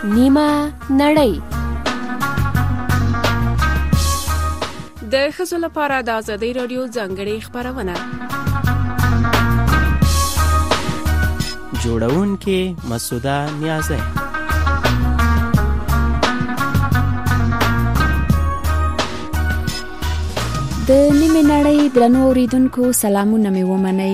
نیمه نړۍ. د ښځو لپاره د ازادۍ راډیو ځانګړې خپرونه. جوړونکې مسعوده نیازی. د نیمه نړۍ درنو اوریدونکو سلامونه مې ومنئ.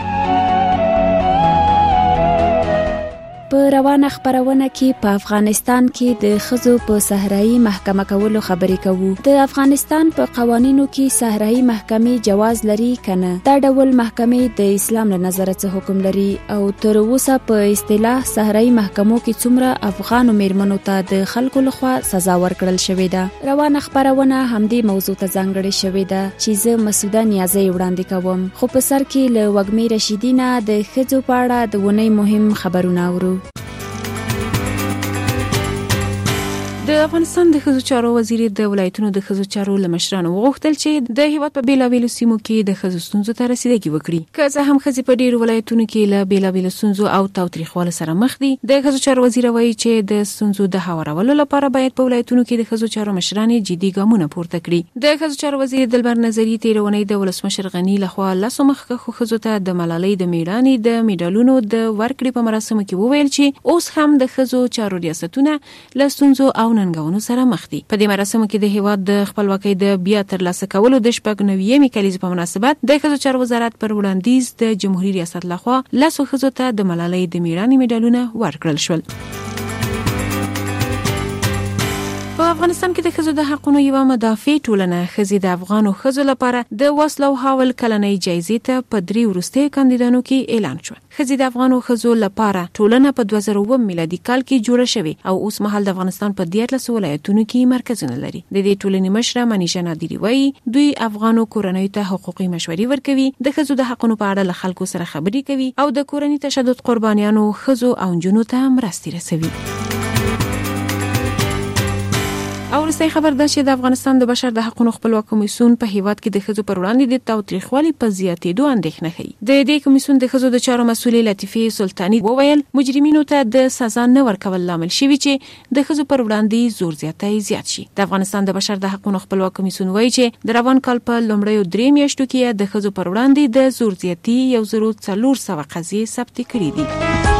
په روانه خبرونه کې په افغانستان کې د ښځو په صحرایي محکمه کولو خبرې کوو. د افغانستان په قوانینو کې صحرایي محکمې جواز لري کنه؟ دا ډول محکمې د اسلام له نظره څه حکم لري او تر اوسه په اصطلاح صحرایي محکمو کې څومره افغانو میرمنو ته د خلکو لخوا سزا ورکړل شوې ده؟ روانه خبرونه همدې موضوع ته ځانګړې شوې ده چې زه مسعوده نیازی وړاندې کوم. خو په سر کې له وږمې رشیدینه د ښځو په اړه د ونې مهم خبرونه اورو. د افغانستان د ښځو چارو وزیر د ولایتونو د ښځو چارو له مشرانو وغوښتل چې د هیواد په بیلابیلو سیمو کې د ښځو ستونزو ته رسیدګي وکړي. که څه هم ښځې په ډیرو ولایتونو کې له بیلابیلو ستونزو او تاوتریخوالي سره مخ دي، د ښځو چارو وزیر وایي چې د ستونزو د هوارولو لپاره باید په ولایتونو کې د ښځو چارو مشران جدي ګامونه پورته کړي. د ښځو چارو وزیر دلبر نظری تیرونی د ولسمشر غنی لخوا لاسو مخکښو ښځو ته د ملالۍ د میړانې د میډالونو د ورکړې په مراسمو کې وویل چې اوس هم د ښځو چارو ریاستونه له ستونزو او ننګونو سره مخ دي. په دې مراسمو کې د هیواد د خپلواکۍ د بیا ترلاسه کولو د 90مې کلیزې په مناسبت د ښځو چارو وزارت پر وړاندیز د جمهوریت ریاست لخوا لاسو ښځو ته د ملالۍ د میړانې میډالونه ورکړل شول. په افغانستان کې د ښځو د حقونو یوه مدافع ټولنه ښځې د افغانو ښځو لپاره د وسلو حاول کلنۍ جایزې ته په 3 وروستیو کاندیدانو کې اعلان شو. ښځې د افغانو ښځو لپاره ټولنه په 2009 میلادي کال کې جوړه شوې او اوس مهال د افغانستان په 13 ولایتونو کې مرکزونه لري. د دې ټولنې مشره منیژه نادری وایي دوی افغانو کورنیو ته حقوقي مشورې ورکوي، د ښځو د حقونو په اړه له خلکو سره خبرې کوي او د کورني تشدد قربانیانو ښځو او نجونو ته مرستې رسوي. او وروستی خبر ده چې د افغانستان د بشر د حقوقو خپلواک کمیسیون په هیواد کې د ښځو پر وړاندې د تاوتریخوالي په زیاتېدو اندېښنه کوي. د دې کمیسیون د ښځو د چارو مسؤلې لطیفه سلطانی وویل مجرمینو ته د سزا نه ورکول لامل شوی چې د ښځو پر وړاندې زور زیاتی زیات شي. د افغانستان د بشر د حقوقو خپلواک کمیسیون وایي چې د روان کال په لومړیو 3 میاشتو کې د ښځو پر وړاندې د زور زیاتی 1400 قضیې ثبت کړي دي.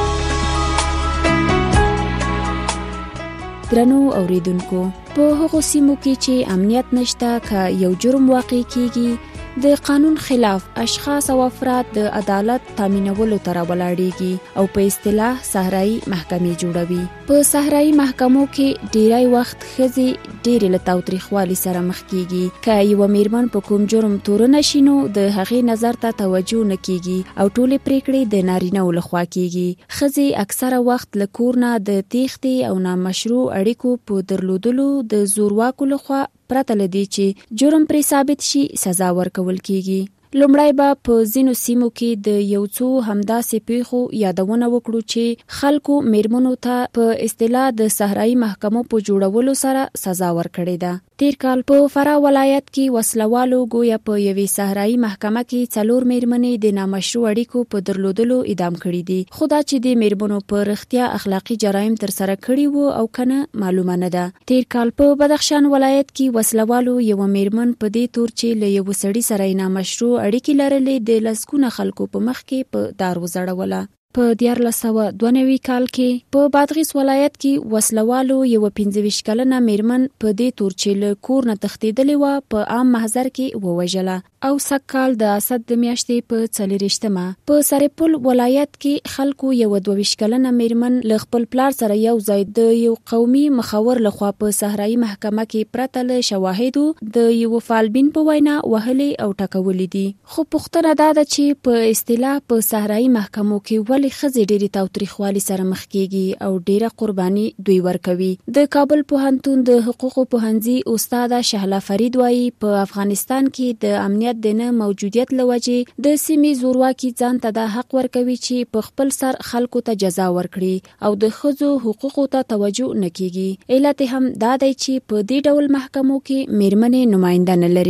درنو اوریدونکو، په هغو سیمو کې چې امنیت نشته که یو جرم واقع کیږي، د قانون خلاف اشخاص او افراد د عدالت تامینولو ته راولاړېږي او په اصطلاح صحرایي محکمې جوړوي. په صحرایي محکمو کې ډیری وخت ښځې ډېرې له تاوتریخوالي سره مخ کیږي. که یوه میرمن په کوم جرم تورنه شي نو د هغې نظر ته توجه نه کیږي او ټولې پریکړې د نارینه‌و لخوا کیږي. ښځې اکثره وخت له کور نه د تېښتې او نامشروع اړیکو په درلودلو د زورواکو لخوا پرته لدی چې جرم پرې ثابت شي سزا ورکول کیږي. لومړی به په ځینو سیمو کې د یو څو همداسې پیښو یادونه وکړو چې خلکو میرمنو ته په اصطلاح د صحرایي محکمو په جوړولو سره سزا ورکړې ده. تیر کال په فراه ولایت کې وسلوالو گویا په یوې صحرایي محکمه کې 4 میرمنې د نامشروع اړیکو په درلودلو اعدام کړي دي. خو دا چې د میرمنو په رښتیا اخلاقی جرایم تر سره کړي وو او کنه معلومه نه ده. تیر کال په بدخشان ولایت کې وسلوالو یو میرمن په دې تور چې له یو سړي سره نامشروع اړیکې لرلې د لسګونه خلکو په مخ کې په دار وزړوله. په 1492 کال کې په بادغیس ولایت کې وسلوالو یو 25 کلنه میرمن په دې تور چې له کور نه تښتېدلې وه په عام محضر کې ووژله. او سکال د اسد د میاشتې په 24مه په سرپل ولایت کې خلکو یو 22 کلنه میرمن له خپل پلار سره یو ځای د یو قومي مخور لخوا په صحرایي محکمه کې پرته له شواهدو د یو فالبین په وینا وهلې او ټکولې دي. خو پوښتنه دا ده چې په اصطلاح په صحرایي محکمو کې ولې ښځې ډېرې تاوتریخوالي سره مخ کیږي او ډېره قرباني دوی ورکوي. د کابل پوهنتون د حقوقو پوهنځي استاد شهلا فرید وایي په افغانستان کې د امنیت د نه موجودیت لوجې د سیمې زورواکي ځان ته د حق ورکوي چې په خپل سر خلکو ته جزا ورکړي او د ښځو حقوقو ته توجه نه کیږي. علت هم دا دی چې په دې ډول محکمو کې میرمنې نماینده نه لري.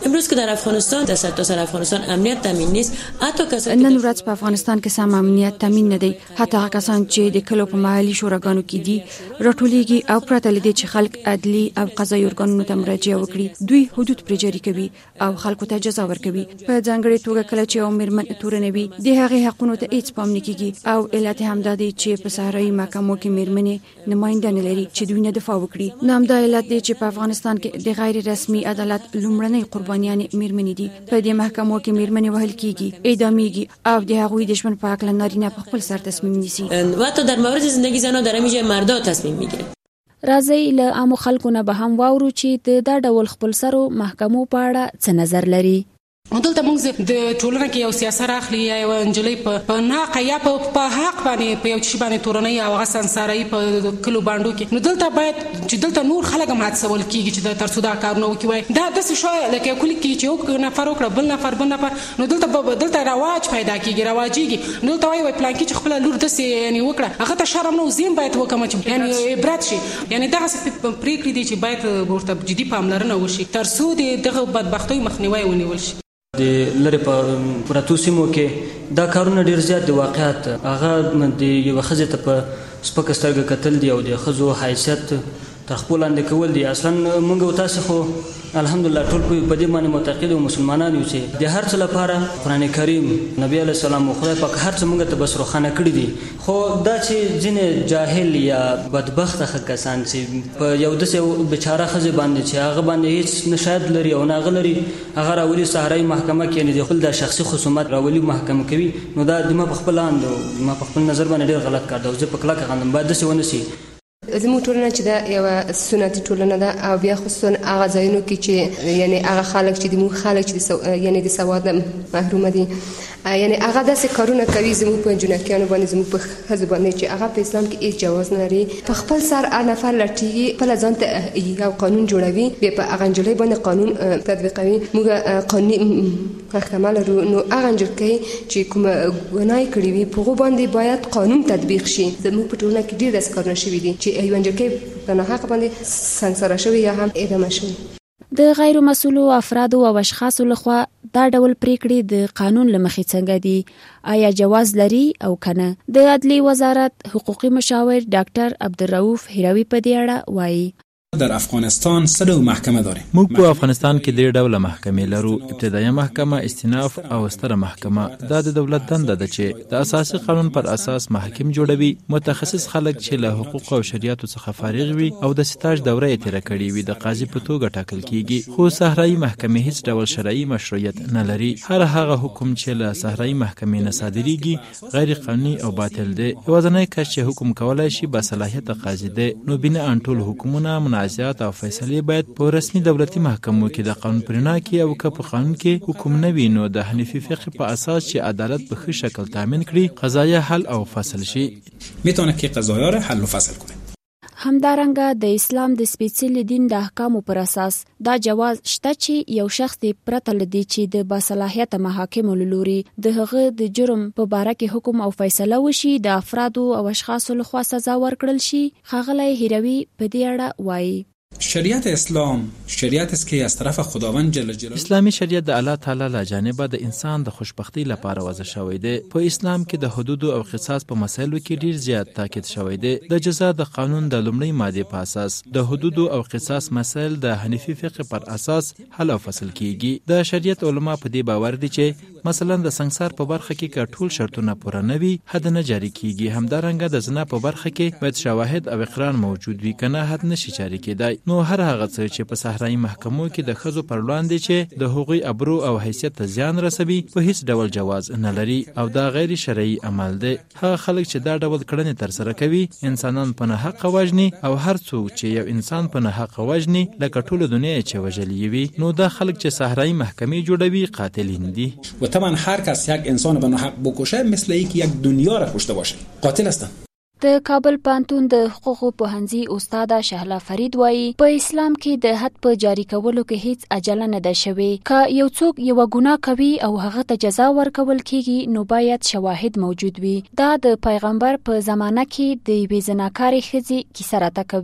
امروز که در افغانستان در سرتاسر افغانستان امنیت تامین نیست، حتی کسانی نن ورځ په افغانستان کې سم امنیت تامین نه دی. حتی هغه کسان چې د کلو په محلي شوراګانو کې دي راټولېږي او پرته له دې چې خلک عدلي او قضایي ارګانونو ته مراجعه وکړي، دوی حدود پرې جاري کوي او خلکو ته جزا ورکوي. په ځانګړې توګه کله چې یو میرمن تورنه وي د هغې حقونو ته هیڅ پام نه کیږي او علت همدا دی چې په صحرایي محکمو کې میرمنې نماینده نه لري چې دوی نه دفاع وکړي. نو همدا علت دی چې په افغانستان کې د غیر رسمي عدالت لومړنۍ قربانیان میرمنې دي. په دې محکمو کې میرمنې وهل کیږي، اعدامیږي او د هغوی د ژوند په اړه نارینه په خپل سر تصمیم نیسي. و حتی در مورد زندگی زنها در همین جای مردا تصمیم میگیرن. راځي له عامو خلکو نه به هم واورو چې د دا ډول خپلسرو محکمو په اړه څه نظر لري. دلته موږ د ټولنه کې یو سیاست راخلي یا یو انجلۍ په ناقه یا په حق باندې په یو شی باندې تورنۍ او هغه سنسارۍ په کلو باندې کې، نو دلته باید چې دلته نور خلک هم هڅول کیږي چې د ترڅو دا کارونه وکړي. دا داسې شو لکه کلی کې چې یو نفر وکړه بل نفر نو دلته رواج پیدا کیږي، رواجيږي. نو دلته وایي پلان کې چې خپل لور داسې یعنی وکړه، هغه ته شرم نه زین باید وکم چې یعنی عبرت شي. یعنی دغه پریکړې دي چې باید ورته جدي پاملرنه وشي ترڅو دغه بدبختۍ مخنیوي ونیول شي. د لری په پراتو سیمو کې دا کارونه ډیر زیات دي. واقعیت هغه د یو خزه ته په سپکه سترګه کتل دی او د خزو حیثیت تر خپل لاندې کول دي. اصلا موږ تاسو خو الحمدلله ټول په دې باندې معتقد او مسلمانان یو چې د هر څه لپاره قران کریم نبی علیه السلام او خدای پاک هر څه موږ ته بس روخانه کړی دي. خو دا چې ځینې جاهل یا بدبخت کسان چې په یو داسې بیچاره خزه باندې چې هغه باندې هیڅ نشاد لري او نه غلري، هغه راولي صحرایي محکمه کې نه د خپل د شخصي خصومت راولي محکمه کوي. نو دا د ما په خپل اند ما په خپل نظر باندې ډیر غلط کار دی. زه په کلکه غندم باید داسې ونه سي. زموږ ټولنه چې دا یو سنتي ټولنه ده او بیا خصوصا هغه ځایونو کې چې یعنی هغه خلک چې د خلک چې یعنی د سواد محروم دي، یعنی هغه داسې کارونه کوي زموږ په جنکیانو باندې، زموږ په ښځو باندې چې هغه په اسلام کې هیڅ جواز نه لري. په خپل سر نفر لټي خپل ځان ته یو قانون جوړوي، بیا په هغه نجلۍ باندې قانون تطبیقوي. موږ قانوني محکمه لرو، نو هغه نجلۍ چې کوم ګناه کړې وي په هغه باندې باید قانون تطبیق شي. زموږ په ټولنه کې ډېر داسې کارونه شوي دي چې یو نجلۍ په ناحقه باندې سنګساره شوې یا هم اعدام شوې. د غیر مسؤلو افرادو او اشخاصو لخوا دا ډول پریکړې د قانون له مخې څنګه دي؟ آیا جواز لري او کنه؟ د عدلي وزارت حقوقي مشاور ډاکټر عبدالرؤف هروي په دې اړه وایي. در افغانستان 3 محکمه داریم. موږ په افغانستان کې 3 ډوله محکمې لرو. ابتدایي محکمه، استیناف او ستره محکمه. دا د دولت دنده ده چې د اساسي قانون پر اساس محاکم جوړوي. متخصص خلک چې له حقوق او شریعت څخه فارغ وي او د سټاج دوره یې تیر کړې وي د قاضي په توګه ټاکل کیږي. خو صحرایي محکمې هیڅ ډول شرعي مشروعیت نه لري. هر هغه حکم چې له صحرایي محکمې نه صادریږي غیر قانوني او باطل دی. یوازینی کس چې حکم کولای شي با صلاحیت قاضي دی. نو بنا ان ټول حکومتونه منازعات او فیصلې باید په رسمي دولتي محکمو کې د قانون پرنا کې او که په قانون کې حکم نه وي نو د حنفي فقه په اساس چې عدالت په ښه شکل تامین کړي قضایا حل او فصل شي. میتونه که قضایا را حل و فصل کنه. همدارنګه د اسلام د سپېڅلي دین د احکامو پر اساس دا جواز شته چې یو شخص پرته لدی چې د باصلاحیت محاکمو لوري د هغه د جرم په باره کې حکم او فیصله وشي د افرادو او اشخاصو لخوا سزا ورکړل شي. ښاغلی هروي په دې اړه وایي. شریعت اسلام شریعت است که از طرف خداوند جل جلاله اسلامی شریعت د الله تعالی له جانبه د انسان د خوشبختی لپاره وضع شوی دی. په اسلام کې د حدود او قصاص په مسایلو کې ډیر زیات تاکید شوی دی. د جزا د قانون د لومړی ماده په اساس د حدود او قصاص مسایل د حنفي فقه پر اساس حل او فصل کیږي. د شریعت علما په دې باور دي چې مثلا د سنگسار په برخه کې ټول شرطونه پوره نه وي حد نه جاری کیږي. همدارنګه د زنا په برخه کې باید شواهد او اقرار موجود وي کنه حد نشي جاری کېدای. نو هر هغه څه چې په صحرایي محکمو کې د ښځو پر وړاندې چې د هغوی ابرو او حیثیت ته زیان رسوي په هیڅ ډول جواز نه لري او دا غیر شرعي عمل دی. هغه خلک چې دا ډول کړنې ترسره کوي انسانان په ناحقه وژني او هر څوک چې یو انسان په ناحقه وژني لکه ټول دنیا چې وژلي وي نو دا خلک چې صحرایي محکمې جوړوي قاتلین دي. و طبعا هر کس یک انسان به ناحق بکشه مثل اینکه یک دنیا را کشته باشه قاتل هستن. د کابل پوهنتون د حقوقو پوهنځي استاد شهلا فرید وایي په اسلام کې د حد په جاری کولو کې هیڅ عجله نه ده شوې. که یو څوک یو ګناه کوي او هغه ته جزا ورکول کیږي نو باید شواهد موجود وي. دا د پیغمبر په زمانه کې د یوې زناکارې ښځې کیسه راته کوي.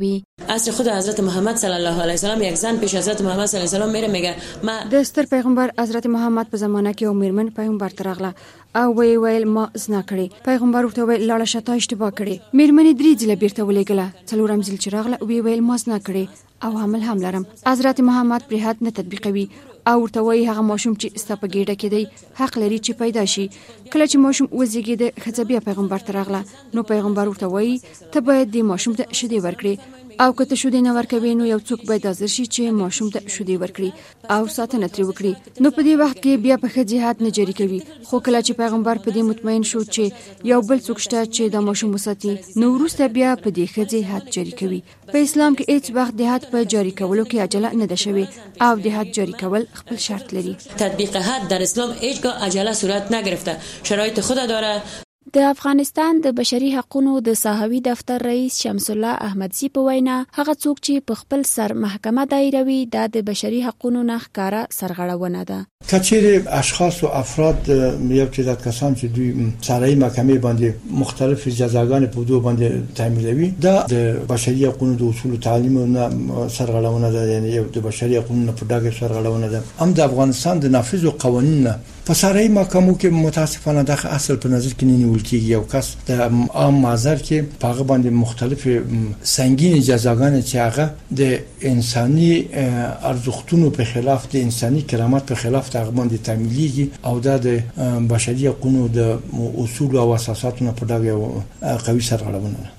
عصر خود حضرت محمد صلی الله علیه و سلام یک زن پیش حضرت محمد صلی الله علیه و سلام میره میگه ما د ستر پیغمبر حضرت محمد په زمانه کې یو میرمن پیغمبر ته راغله او ویل ما زنا کړې. پیغمبر ورته ویل لاړه شته اشتباه کړې. میرمنې 3 ځله بیرته ولېږله. څلورم ځل چې راغله ویل ما زنا کړې او حمل هم لرم. حضرت محمد پرې حد نه تطبیقوي او ورته وایي هغه ماشوم چې ستا په ګېډه کې دی حق لري چې پیدا شي. کله چې ماشوم وزېږېده ښځه بیا پیغمبر ته راغله نو پیغمبر ورته وایي ته باید دې ماشوم ته شیدې ورکړې او که ته شیدې نه ورکوې نو یو څوک باید حاضر شي چې ماشوم ته شیدې ورکړي او ساتنه ترې وکړي. نو په دې وخت کې بیا په ښځې حد نه جاري کوي. خو کله چې پیغمبر په دې مطمئن شو چې یو بل څوک شته چې دا ماشوم وساتي نو وروسته بیا په دې ښځې حد جاري کوي. په اسلام کې هیڅ وخت د حد په جاري کولو کې عجله نه ده شوې او د حد جاري کول خپل شرط لري. تطبیق حد در اسلام هیچگاه عجله صورت نگرفته، شرایط خود داره. د افغانستان د بشري حقوقو د ساحوي دفتر رئیس شمس الله احمدزي په وینا هغه څوک چې په خپل سر محکمه دایروي دا د بشري حقوقو نه ښکارا سرغړونه ده. کچېر اشخاص او افراد یو تعداد کسان چې دوی سرای محکمې باندې مختلف جزاګانې په دوه باندې تعمیلوي دا د بشري حقوقو د اصول تعلیم نه سرغړونه ده، یعنی یو د بشري حقوقو نه په ډاګه سرغړونه ده. هم د افغانستان د نافذ قوانین په سرای محکمو کې متاسفانه د اصل په نظر کې نه نیول کېږي. یو کس د عام معذر کې په هغه باندې مختلف سنگین جزاګانې چې هغه د انساني ارزښتونو په خلاف د انساني کرامت په خلاف هغه باندې تعمیلېږي او دا د بشري حقوقو د اصول او اساساتو په ډاګه قوي سرغړونه ده.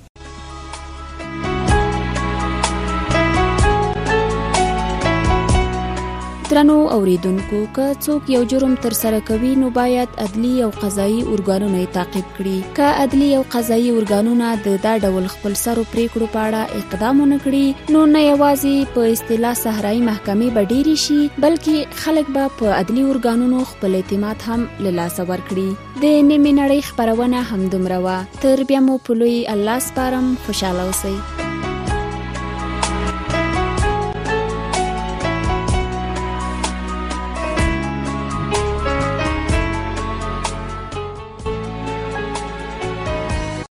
درنو اوریدونکو که څوک یو جرم تر سره کوي نو باید عدلی او قضایي ارګانونه تعقیب کړي. که عدلی او قضایي ارګانونه د دا ډول خپل سرو پریکړو په اړه اقدام ونه کړي نو نه یوازې په اصطلاح صحرایي محکمې به ډېرې شي بلکې خلک به په عدلی ارګانونو خپل اعتماد هم له لاسه ورکړي. د نیمې نړۍ خبرونه همدومره وه. تر بیا مو په لوی الله سپارم. خوشاله اوسئ.